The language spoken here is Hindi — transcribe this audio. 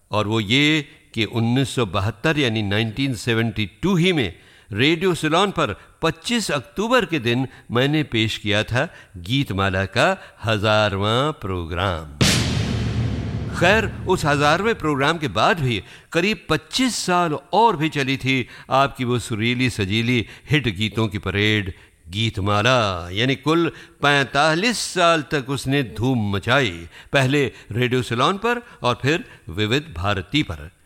और वो ये कि 1972 यानी 1972 ही में रेडियो सिलोन पर 25 अक्टूबर के दिन मैंने पेश किया था गीतमाला का 1000वां प्रोग्राम। खैर, उस 1000वें प्रोग्राम के बाद भी करीब 25 साल और भी चली थी आपकी वो सुरीली सजीली हिट गीतों की परेड गीतमाला, यानी कुल 45 साल तक उसने धूम मचाई, पहले रेडियो सिलोन पर और फिर विविध भारती पर।